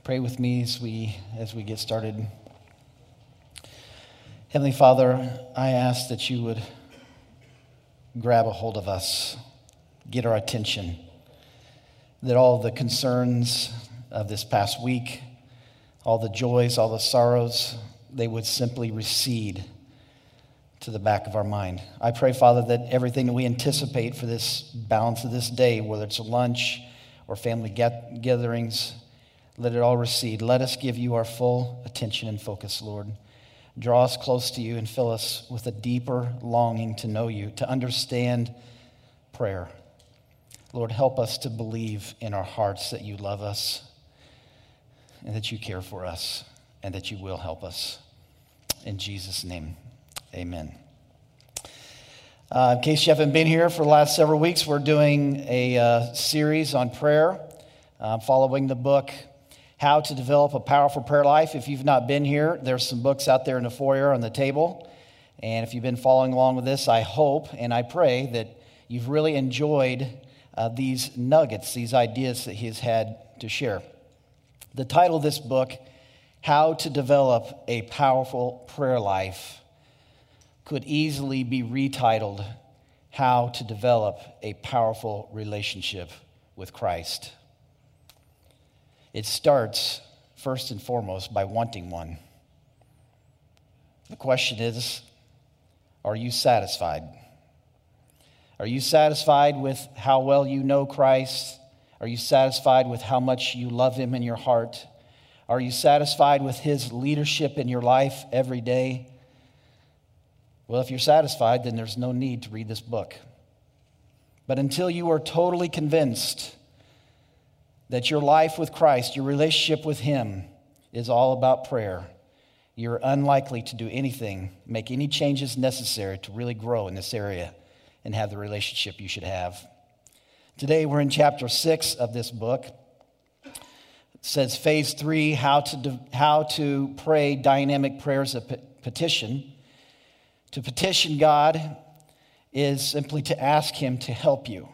Pray with me as we get started. Heavenly Father, I ask that you would grab a hold of us, get our attention, that all the concerns of this past week, all the joys, all the sorrows, they would simply recede to the back of our mind. I pray, Father, that everything that we anticipate for this balance of this day, whether it's a lunch or family gatherings, let it all recede. Let us give you our full attention and focus, Lord. Draw us close to you and fill us with a deeper longing to know you, to understand prayer. Lord, help us to believe in our hearts that you love us and that you care for us and that you will help us. In Jesus' name, amen. In case you haven't been here for the last several weeks, we're doing a series on prayer, following the book, How to Develop a Powerful Prayer Life. If you've not been here, there's some books out there in the foyer on the table. And if you've been following along with this, I hope and I pray that you've really enjoyed these nuggets, these ideas that he's had to share. The title of this book, How to Develop a Powerful Prayer Life, could easily be retitled, How to Develop a Powerful Relationship with Christ. It starts, first and foremost, by wanting one. The question is, are you satisfied? Are you satisfied with how well you know Christ? Are you satisfied with how much you love him in your heart? Are you satisfied with his leadership in your life every day? Well, if you're satisfied, then there's no need to read this book. But until you are totally convinced that your life with Christ, your relationship with him, is all about prayer, you're unlikely to do anything, make any changes necessary to really grow in this area and have the relationship you should have. Today, we're in chapter 6 of this book. It says phase 3, how to pray dynamic prayers of petition. To petition God is simply to ask him to help you.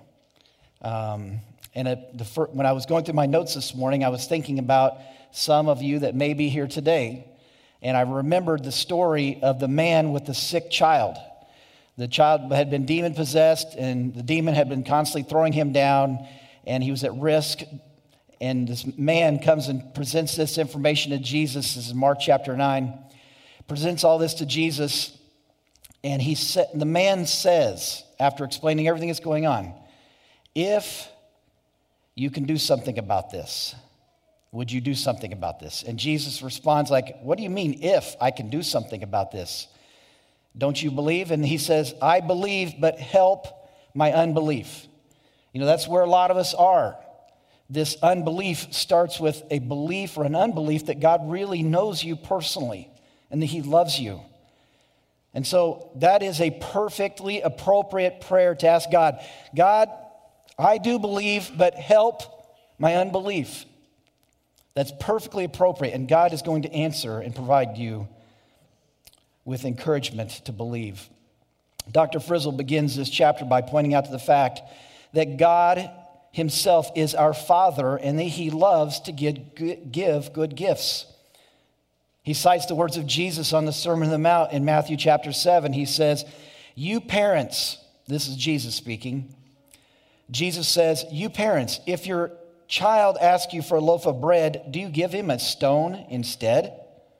When I was going through my notes this morning, I was thinking about some of you that may be here today, and I remembered the story of the man with the sick child. The child had been demon-possessed, and the demon had been constantly throwing him down, and he was at risk. And this man comes and presents this information to Jesus. This is Mark chapter 9. Presents all this to Jesus, and the man says, after explaining everything that's going on, if you can do something about this, would you do something about this? And Jesus responds like, what do you mean if I can do something about this? Don't you believe? And he says, I believe, but help my unbelief. You know, that's where a lot of us are. This unbelief starts with a belief or an unbelief that God really knows you personally and that he loves you. And so that is a perfectly appropriate prayer to ask God. God, I do believe, but help my unbelief. That's perfectly appropriate, and God is going to answer and provide you with encouragement to believe. Dr. Frizzle begins this chapter by pointing out to the fact that God himself is our Father and that he loves to give good gifts. He cites the words of Jesus on the Sermon on the Mount in Matthew chapter 7. He says, you parents, this is Jesus speaking, Jesus says, you parents, if your child asks you for a loaf of bread, do you give him a stone instead?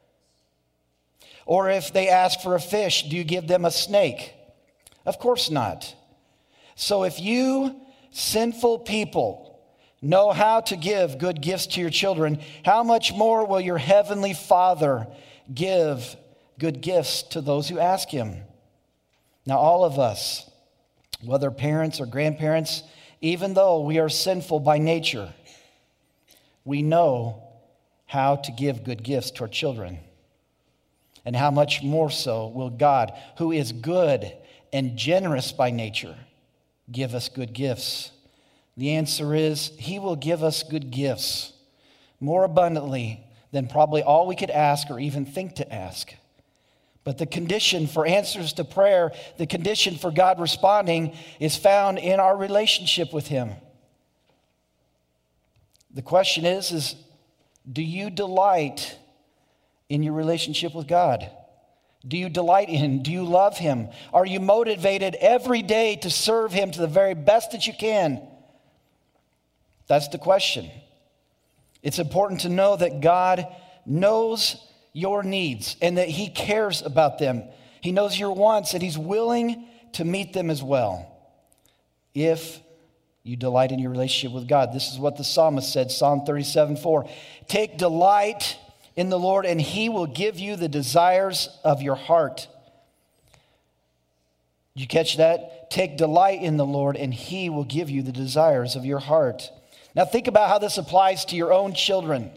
Or if they ask for a fish, do you give them a snake? Of course not. So if you sinful people know how to give good gifts to your children, how much more will your heavenly Father give good gifts to those who ask him? Now, all of us, whether parents or grandparents, even though we are sinful by nature, we know how to give good gifts to our children. And how much more so will God, who is good and generous by nature, give us good gifts? The answer is, he will give us good gifts more abundantly than probably all we could ask or even think to ask. But the condition for answers to prayer, the condition for God responding, is found in our relationship with him. The question is Do you delight in your relationship with God? Do you delight in Him? Do you love Him? Are you motivated every day to serve Him to the very best that you can? That's the question. It's important to know that God knows your needs and that He cares about them. He knows your wants and He's willing to meet them as well. If you delight in your relationship with God. This is what the psalmist said, Psalm 37:4. Take delight in the Lord and He will give you the desires of your heart. Did you catch that? Take delight in the Lord and He will give you the desires of your heart. Now think about how this applies to your own children.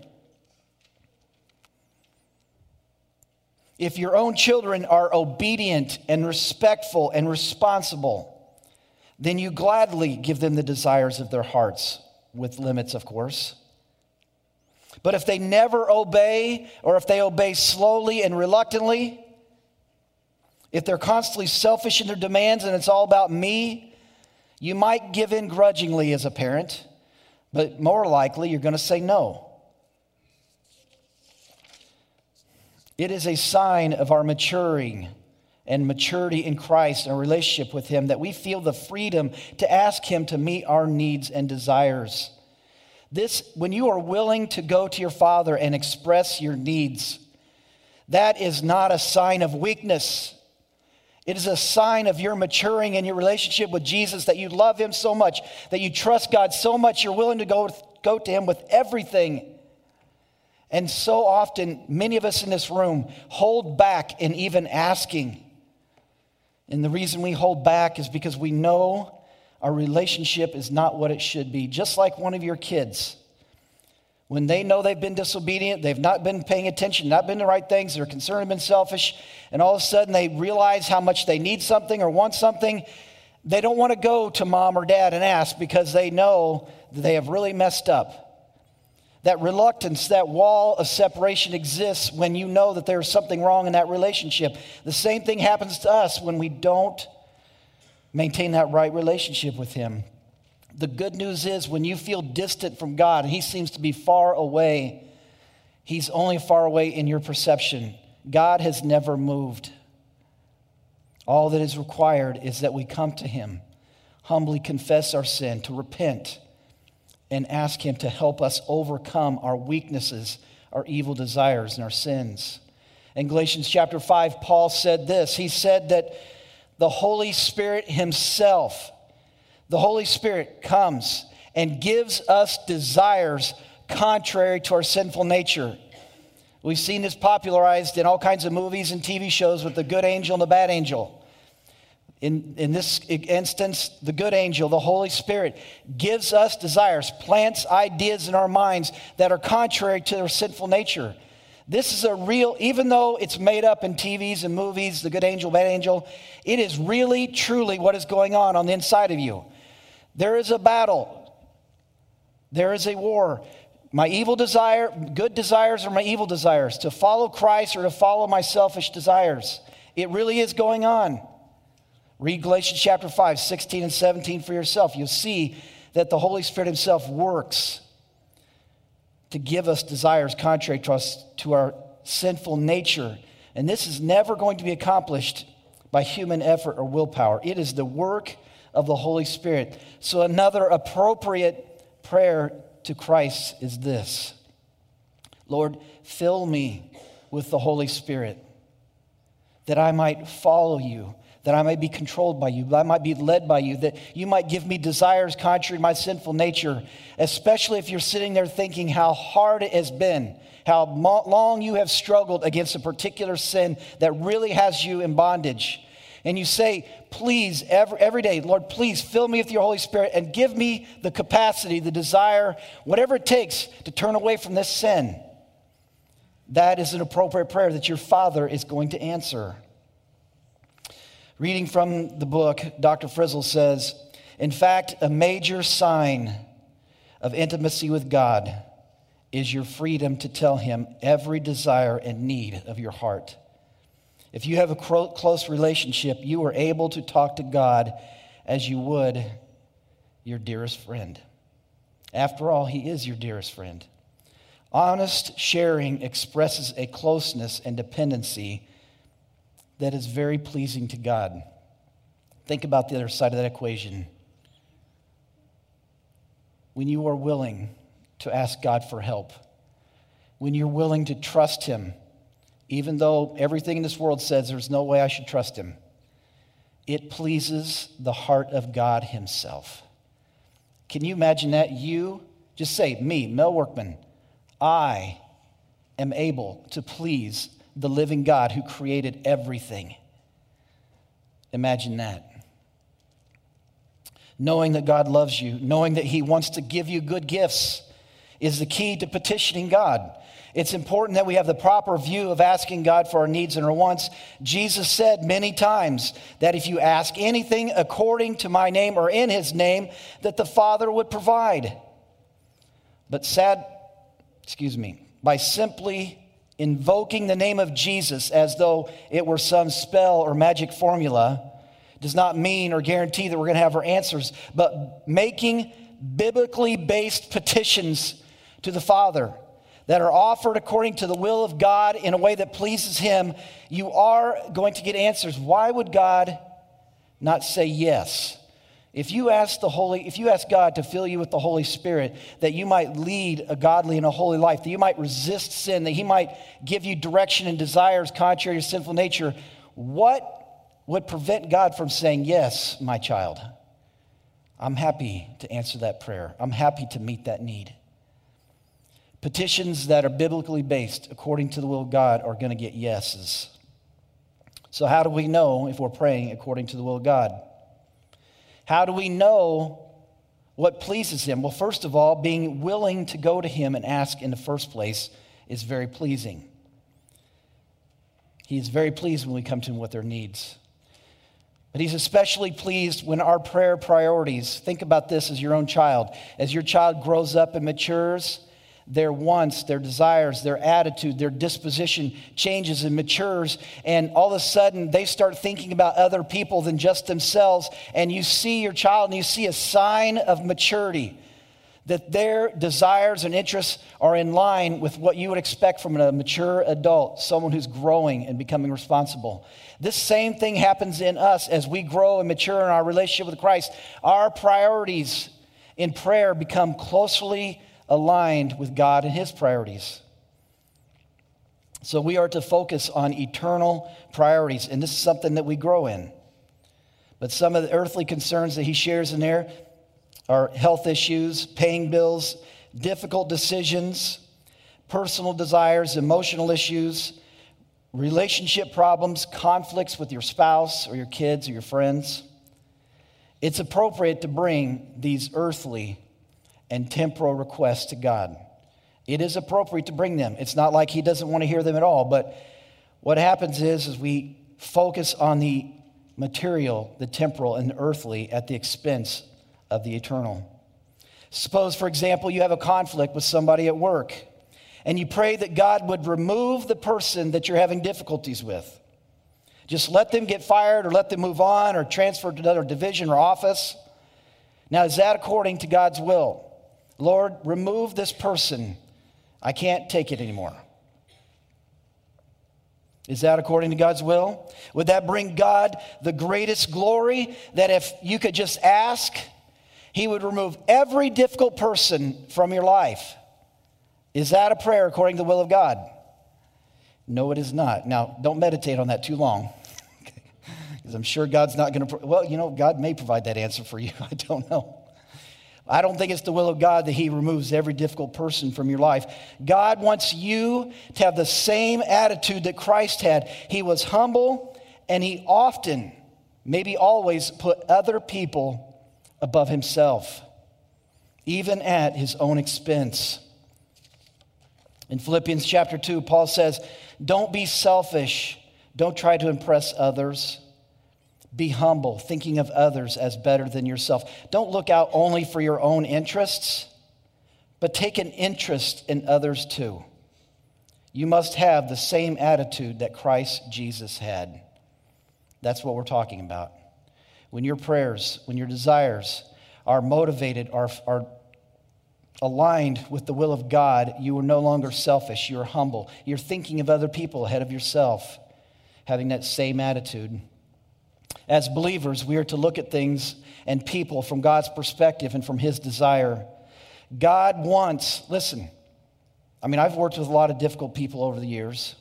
If your own children are obedient and respectful and responsible, then you gladly give them the desires of their hearts, with limits, of course. But if they never obey, or if they obey slowly and reluctantly, if they're constantly selfish in their demands and it's all about me, you might give in grudgingly as a parent, but more likely you're going to say no. It is a sign of our maturing and maturity in Christ and a relationship with Him that we feel the freedom to ask Him to meet our needs and desires. This, when you are willing to go to your Father and express your needs, that is not a sign of weakness. It is a sign of your maturing in your relationship with Jesus, that you love Him so much, that you trust God so much, you're willing to go to Him with everything. And so often, many of us in this room hold back in even asking. And the reason we hold back is because we know our relationship is not what it should be. Just like one of your kids. When they know they've been disobedient, they've not been paying attention, not been the right things, they're concerned and been selfish, and all of a sudden they realize how much they need something or want something, they don't want to go to mom or dad and ask because they know that they have really messed up. That reluctance, that wall of separation exists when you know that there's something wrong in that relationship. The same thing happens to us when we don't maintain that right relationship with Him. The good news is when you feel distant from God and He seems to be far away, He's only far away in your perception. God has never moved. All that is required is that we come to Him, humbly confess our sin, to repent, and ask Him to help us overcome our weaknesses, our evil desires, and our sins. In Galatians chapter 5, Paul said this. He said that the Holy Spirit Himself, the Holy Spirit comes and gives us desires contrary to our sinful nature. We've seen this popularized in all kinds of movies and TV shows with the good angel and the bad angel. In this instance, the good angel, the Holy Spirit, gives us desires, plants ideas in our minds that are contrary to our sinful nature. This is a real, even though it's made up in TVs and movies, the good angel, bad angel, it is really, truly what is going on the inside of you. There is a battle. There is a war. My evil desire, good desires, or my evil desires, to follow Christ or to follow my selfish desires. It really is going on. Read Galatians chapter 5, 16 and 17 for yourself. You'll see that the Holy Spirit Himself works to give us desires contrary to our sinful nature. And this is never going to be accomplished by human effort or willpower. It is the work of the Holy Spirit. So another appropriate prayer to Christ is this: Lord, fill me with the Holy Spirit, that I might follow You, that I might be controlled by You, that I might be led by You, that You might give me desires contrary to my sinful nature, especially if you're sitting there thinking how hard it has been, how long you have struggled against a particular sin that really has you in bondage. And you say, please, every day, Lord, please fill me with Your Holy Spirit and give me the capacity, the desire, whatever it takes to turn away from this sin. That is an appropriate prayer that your Father is going to answer. Reading from the book, Dr. Frizzle says, in fact, a major sign of intimacy with God is your freedom to tell Him every desire and need of your heart. If you have a close relationship, you are able to talk to God as you would your dearest friend. After all, He is your dearest friend. Honest sharing expresses a closeness and dependency that is very pleasing to God. Think about the other side of that equation. When you are willing to ask God for help, when you're willing to trust Him, even though everything in this world says there's no way I should trust Him, it pleases the heart of God Himself. Can you imagine that? You, just say, me, Mel Workman, I am able to please the living God who created everything. Imagine that. Knowing that God loves you, knowing that He wants to give you good gifts is the key to petitioning God. It's important that we have the proper view of asking God for our needs and our wants. Jesus said many times that if you ask anything according to my name or in His name, that the Father would provide. But by simply invoking the name of Jesus as though it were some spell or magic formula does not mean or guarantee that we're going to have our answers, but making biblically based petitions to the Father that are offered according to the will of God in a way that pleases Him, you are going to get answers. Why would God not say yes? If you ask God to fill you with the Holy Spirit, that you might lead a godly and a holy life, that you might resist sin, that He might give you direction and desires contrary to sinful nature, what would prevent God from saying, yes, my child, I'm happy to answer that prayer. I'm happy to meet that need. Petitions that are biblically based according to the will of God are going to get yeses. So how do we know if we're praying according to the will of God? How do we know what pleases Him? Well, first of all, being willing to go to Him and ask in the first place is very pleasing. He is very pleased when we come to Him with our needs. But He's especially pleased when our prayer priorities, think about this as your own child. As your child grows up and matures, their wants, their desires, their attitude, their disposition changes and matures, and all of a sudden they start thinking about other people than just themselves, and you see your child and you see a sign of maturity, that their desires and interests are in line with what you would expect from a mature adult, someone who's growing and becoming responsible. This same thing happens in us as we grow and mature in our relationship with Christ. Our priorities in prayer become closely aligned with God and His priorities. So we are to focus on eternal priorities, and this is something that we grow in. But some of the earthly concerns that He shares in there are health issues, paying bills, difficult decisions, personal desires, emotional issues, relationship problems, conflicts with your spouse or your kids or your friends. It's appropriate to bring these earthly and temporal requests to God. It is appropriate to bring them. It's not like He doesn't want to hear them at all, but what happens is we focus on the material, the temporal, and the earthly at the expense of the eternal. Suppose, for example, you have a conflict with somebody at work, and you pray that God would remove the person that you're having difficulties with. Just let them get fired or let them move on or transfer to another division or office. Now, is that according to God's will? Lord, remove this person. I can't take it anymore. Is that according to God's will? Would that bring God the greatest glory? That if you could just ask, He would remove every difficult person from your life. Is that a prayer according to the will of God? No, it is not. Now, don't meditate on that too long. Because I'm sure God's not going to, God may provide that answer for you. I don't know. I don't think it's the will of God that He removes every difficult person from your life. God wants you to have the same attitude that Christ had. He was humble, and He often, maybe always, put other people above Himself, even at His own expense. In Philippians chapter 2, Paul says, don't be selfish. Don't try to impress others. Be humble, thinking of others as better than yourself. Don't look out only for your own interests, but take an interest in others too. You must have the same attitude that Christ Jesus had. That's what we're talking about. When your prayers, when your desires are motivated, are aligned with the will of God, you are no longer selfish. You're humble. You're thinking of other people ahead of yourself, having that same attitude. As believers, we are to look at things and people from God's perspective and from his desire. God wants, listen, I've worked with a lot of difficult people over the years.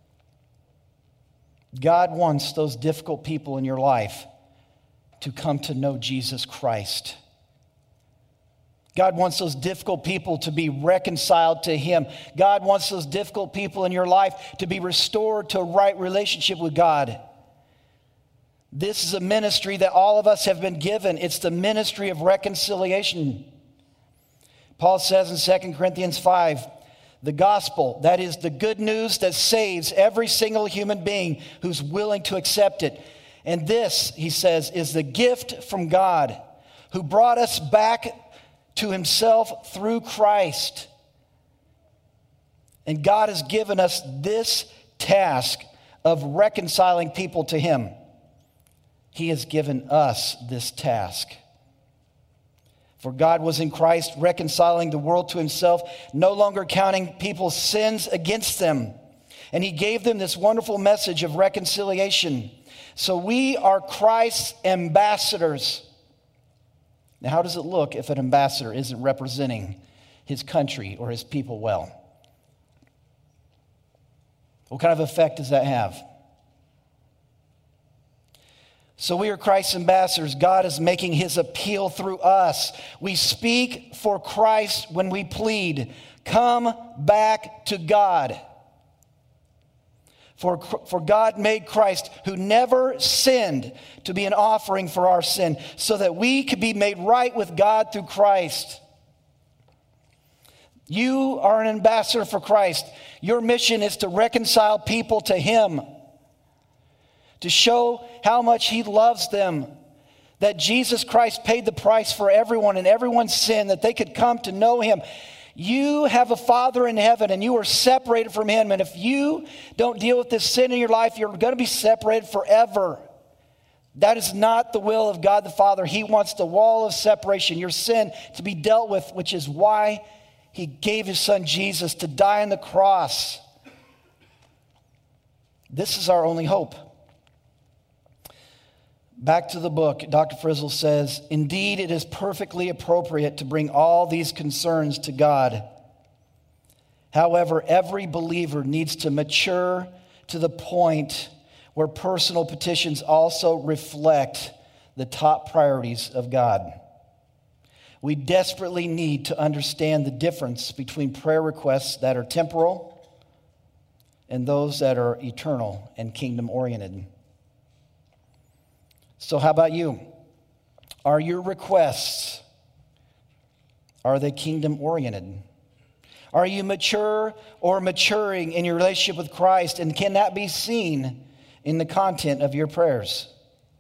God wants those difficult people in your life to come to know Jesus Christ. God wants those difficult people to be reconciled to him. God wants those difficult people in your life to be restored to a right relationship with God. This is a ministry that all of us have been given. It's the ministry of reconciliation. Paul says in 2 Corinthians 5, the gospel, that is the good news that saves every single human being who's willing to accept it. And this, he says, is the gift from God who brought us back to himself through Christ. And God has given us this task of reconciling people to him. He has given us this task. For God was in Christ reconciling the world to himself, no longer counting people's sins against them. And he gave them this wonderful message of reconciliation. So we are Christ's ambassadors. Now, how does it look if an ambassador isn't representing his country or his people well? What kind of effect does that have? So we are Christ's ambassadors. God is making his appeal through us. We speak for Christ when we plead, come back to God. For God made Christ, who never sinned, to be an offering for our sin, so that we could be made right with God through Christ. You are an ambassador for Christ. Your mission is to reconcile people to him, to show how much he loves them, that Jesus Christ paid the price for everyone and everyone's sin, that they could come to know him. You have a Father in heaven and you are separated from him. And if you don't deal with this sin in your life, you're going to be separated forever. That is not the will of God the Father. He wants the wall of separation, your sin, to be dealt with, which is why he gave his son Jesus to die on the cross. This is our only hope. Back to the book, Dr. Frizzle says, indeed, it is perfectly appropriate to bring all these concerns to God. However, every believer needs to mature to the point where personal petitions also reflect the top priorities of God. We desperately need to understand the difference between prayer requests that are temporal and those that are eternal and kingdom-oriented. So how about you? Are your requests, are they kingdom-oriented? Are you mature or maturing in your relationship with Christ, and can that be seen in the content of your prayers?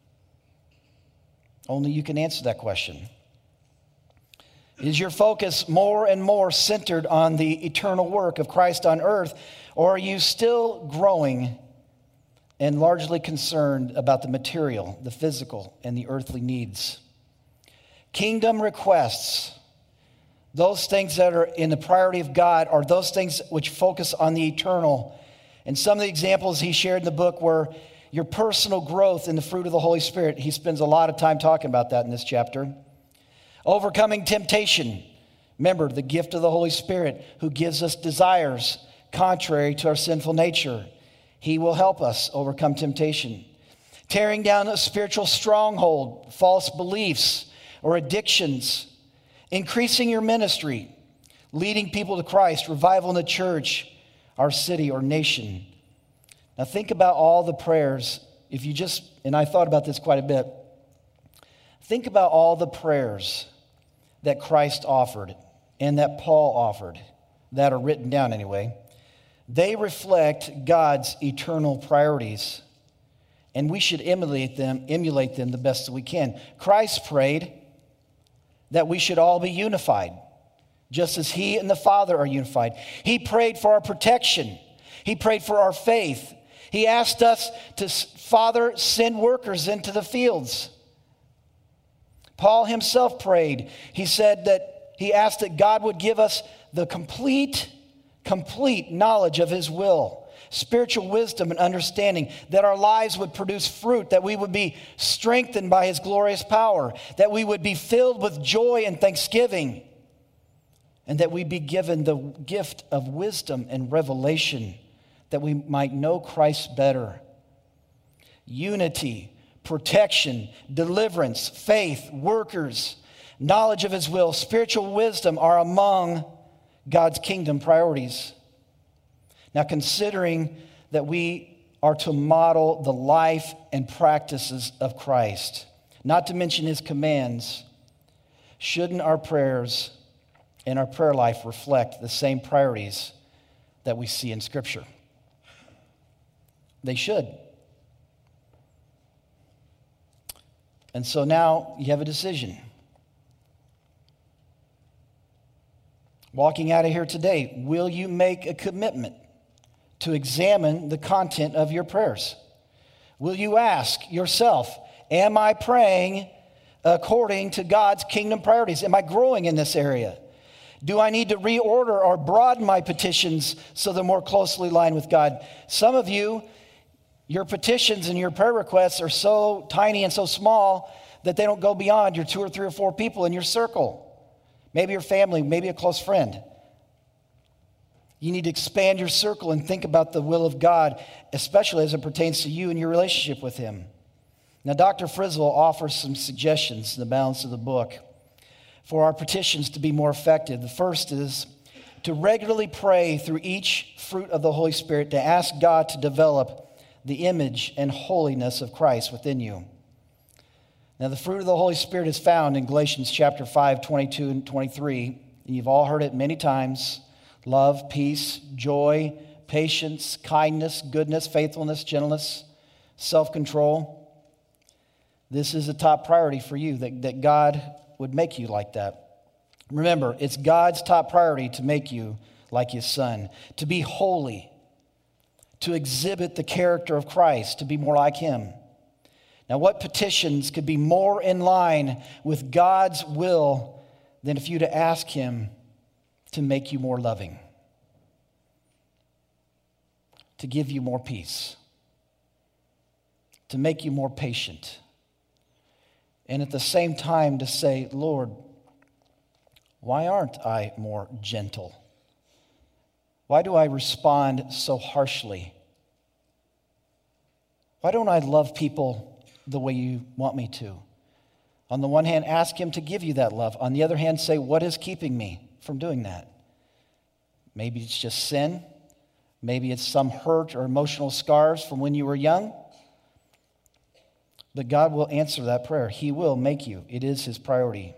Only you can answer that question. Is your focus more and more centered on the eternal work of Christ on earth, or are you still growing and largely concerned about the material, the physical, and the earthly needs? Kingdom requests, those things that are in the priority of God, are those things which focus on the eternal. And some of the examples he shared in the book were your personal growth in the fruit of the Holy Spirit. He spends a lot of time talking about that in this chapter. Overcoming temptation. Remember, the gift of the Holy Spirit who gives us desires contrary to our sinful nature. He will help us overcome temptation. Tearing down a spiritual stronghold, false beliefs or addictions. Increasing your ministry. Leading people to Christ. Revival in the church, our city or nation. Now think about all the prayers. And I thought about this quite a bit. Think about all the prayers that Christ offered and that Paul offered, that are written down anyway. They reflect God's eternal priorities, and we should emulate them the best that we can. Christ prayed that we should all be unified, just as he and the Father are unified. He prayed for our protection. He prayed for our faith. He asked us to, Father, send workers into the fields. Paul himself prayed. He said that He asked that God would give us the complete knowledge of his will, spiritual wisdom and understanding, that our lives would produce fruit, that we would be strengthened by his glorious power, that we would be filled with joy and thanksgiving, and that we be given the gift of wisdom and revelation, that we might know Christ better. Unity, protection, deliverance, faith, workers, knowledge of his will, spiritual wisdom are among God's kingdom priorities. Now, considering that we are to model the life and practices of Christ, not to mention his commands, shouldn't our prayers and our prayer life reflect the same priorities that we see in Scripture? They should. And so now you have a decision. Walking out of here today, will you make a commitment to examine the content of your prayers? Will you ask yourself, am I praying according to God's kingdom priorities? Am I growing in this area? Do I need to reorder or broaden my petitions so they're more closely aligned with God? Some of you, your petitions and your prayer requests are so tiny and so small that they don't go beyond your 2 or 3 or 4 people in your circle. Maybe your family, maybe a close friend. You need to expand your circle and think about the will of God, especially as it pertains to you and your relationship with him. Now, Dr. Frizzle offers some suggestions in the balance of the book for our petitions to be more effective. The first is to regularly pray through each fruit of the Holy Spirit to ask God to develop the image and holiness of Christ within you. Now, the fruit of the Holy Spirit is found in Galatians chapter 5, 22 and 23. And you've all heard it many times. Love, peace, joy, patience, kindness, goodness, faithfulness, gentleness, self-control. This is a top priority for you, that God would make you like that. Remember, it's God's top priority to make you like his Son, to be holy, to exhibit the character of Christ, to be more like him. Now, what petitions could be more in line with God's will than if you to ask him to make you more loving, to give you more peace, to make you more patient, and at the same time to say, Lord, why aren't I more gentle? Why do I respond so harshly? Why don't I love people the way you want me to? On the one hand, ask him to give you that love. On the other hand, say, what is keeping me from doing that? Maybe it's just sin. Maybe it's some hurt or emotional scars from when you were young. But God will answer that prayer. He will make you. It is his priority.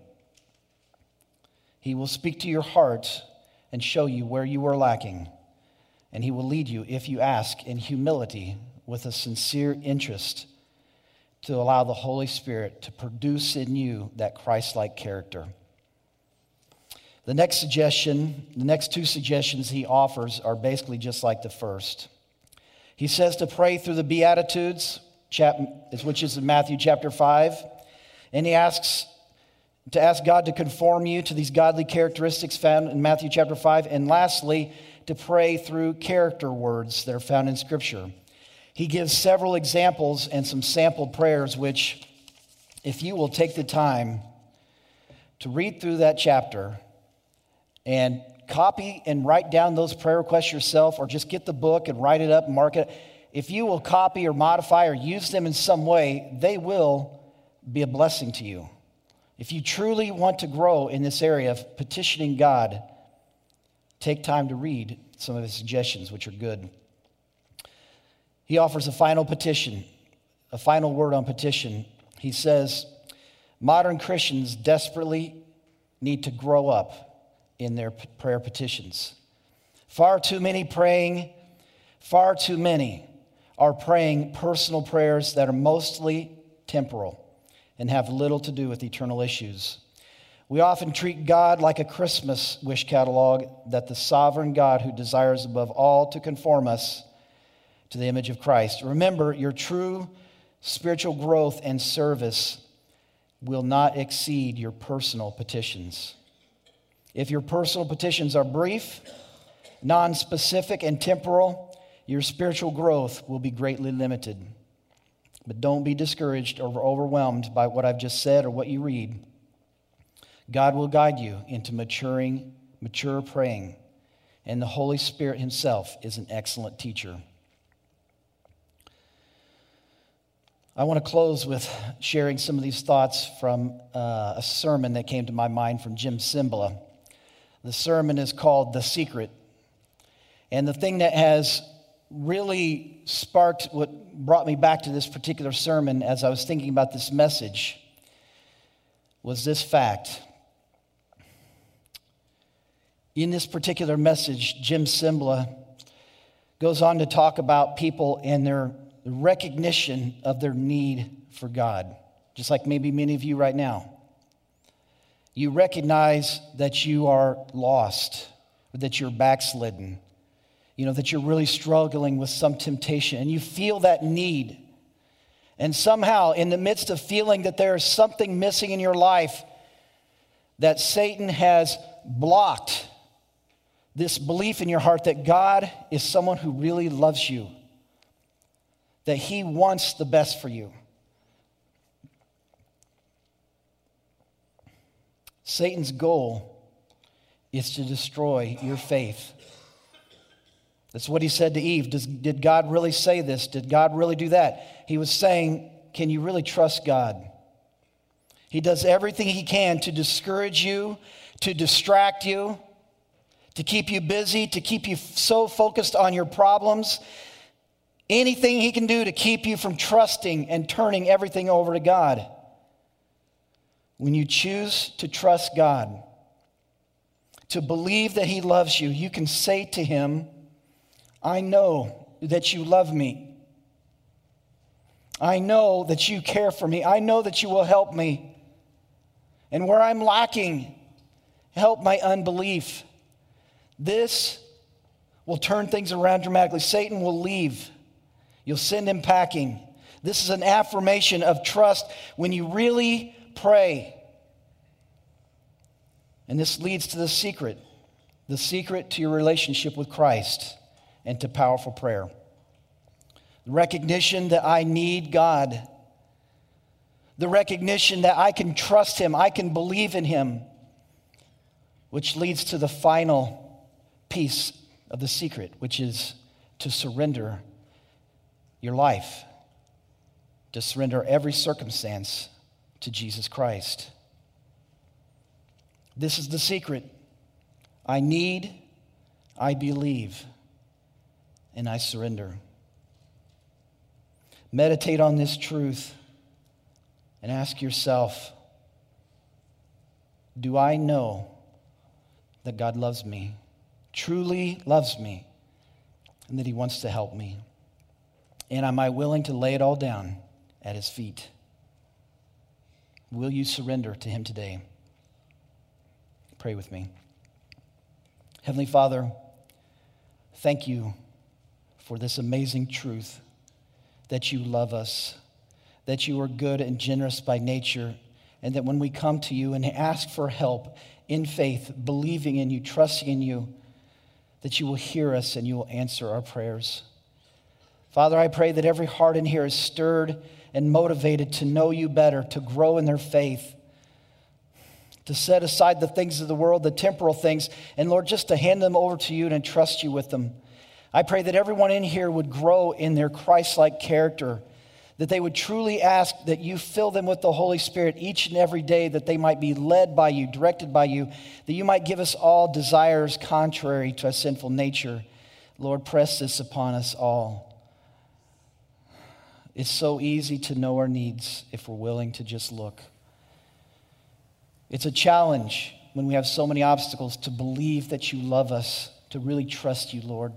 He will speak to your heart and show you where you are lacking. And he will lead you, if you ask in humility, with a sincere interest, to allow the Holy Spirit to produce in you that Christ-like character. The next two suggestions he offers are basically just like the first. He says to pray through the Beatitudes, which is in Matthew chapter 5, and he asks to ask God to conform you to these godly characteristics found in Matthew chapter 5, and lastly, to pray through character words that are found in Scripture. He gives several examples and some sample prayers, which, if you will take the time to read through that chapter and copy and write down those prayer requests yourself, or just get the book and write it up and mark it, if you will copy or modify or use them in some way, they will be a blessing to you. If you truly want to grow in this area of petitioning God, take time to read some of his suggestions, which are good. He offers a final petition, a final word on petition. He says, modern Christians desperately need to grow up in their prayer petitions. Far too many are praying personal prayers that are mostly temporal and have little to do with eternal issues. We often treat God like a Christmas wish catalog, that the sovereign God who desires above all to conform us to the image of Christ. Remember, your true spiritual growth and service will not exceed your personal petitions. If your personal petitions are brief, non-specific, and temporal, your spiritual growth will be greatly limited. But don't be discouraged or overwhelmed by what I've just said or what you read. God will guide you into mature praying, and the Holy Spirit himself is an excellent teacher. I want to close with sharing some of these thoughts from a sermon that came to my mind from Jim Cymbala. The sermon is called The Secret. And the thing that has really sparked what brought me back to this particular sermon as I was thinking about this message was this fact. In this particular message, Jim Cymbala goes on to talk about people and their recognition of their need for God, just like maybe many of you right now. You recognize that you are lost, or that you're backslidden, that you're really struggling with some temptation, and you feel that need. And somehow, in the midst of feeling that there is something missing in your life, that Satan has blocked this belief in your heart that God is someone who really loves you, that he wants the best for you. Satan's goal is to destroy your faith. That's what he said to Eve. Did God really say this? Did God really do that? He was saying, can you really trust God? He does everything he can to discourage you, to distract you, to keep you busy, to keep you so focused on your problems. Anything he can do to keep you from trusting and turning everything over to God. When you choose to trust God, to believe that he loves you, you can say to him, I know that you love me. I know that you care for me. I know that you will help me. And where I'm lacking, help my unbelief. This will turn things around dramatically. Satan will leave. You'll send him packing. This is an affirmation of trust when you really pray. And this leads to the secret to your relationship with Christ and to powerful prayer. The recognition that I need God. The recognition that I can trust him, I can believe in him, which leads to the final piece of the secret, which is to surrender your life, to surrender every circumstance to Jesus Christ. This is the secret. I need, I believe, and I surrender. Meditate on this truth and ask yourself, do I know that God loves me, truly loves me, and that he wants to help me? And am I willing to lay it all down at his feet? Will you surrender to him today? Pray with me. Heavenly Father, thank you for this amazing truth that you love us, that you are good and generous by nature, and that when we come to you and ask for help in faith, believing in you, trusting in you, that you will hear us and you will answer our prayers. Father, I pray that every heart in here is stirred and motivated to know you better, to grow in their faith, to set aside the things of the world, the temporal things, and Lord, just to hand them over to you and entrust you with them. I pray that everyone in here would grow in their Christ-like character, that they would truly ask that you fill them with the Holy Spirit each and every day, that they might be led by you, directed by you, that you might give us all desires contrary to a sinful nature. Lord, press this upon us all. It's so easy to know our needs if we're willing to just look. It's a challenge when we have so many obstacles to believe that you love us, to really trust you, Lord.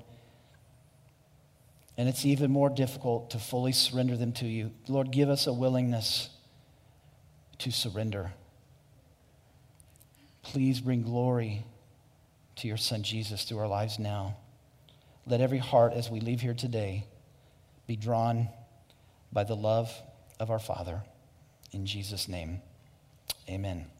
And it's even more difficult to fully surrender them to you. Lord, give us a willingness to surrender. Please bring glory to your Son Jesus through our lives now. Let every heart as we leave here today be drawn by the love of our Father. In Jesus' name, amen.